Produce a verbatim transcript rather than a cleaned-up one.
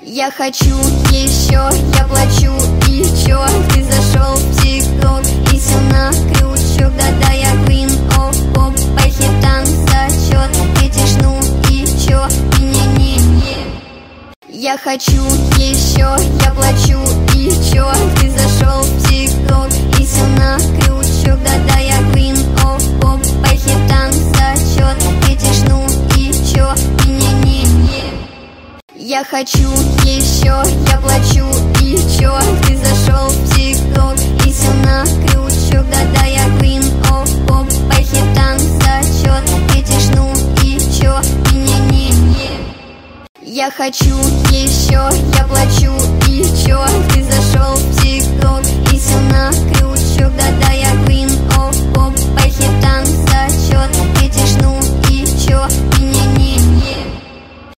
Я хочу еще, я плачу, и чё? Ты зашел в ТикТок и все на крючок. Да-да, я queen of pop, по хитам зачет. Этиш, ну и чё? Не-не-не. Я хочу еще, я плачу, и чё? Ты зашел в ТикТок и все на крючок. Да-да, я queen of pop, по хитам зачет. Этиш, ну и чё? Не-не-не. Я хочу еще, я плачу, и чё? Ты зашел в ТикТок и все на крючок. Да-да, я queen of pop, по хитам зачет. Этиш, ну и чё? Не-не-не. Я хочу еще, я плачу, и чё? Ты зашел в ТикТок и все на крючок. Да-да, я queen of pop, по хитам зачет. Этиш, ну и чё? Не-не-не.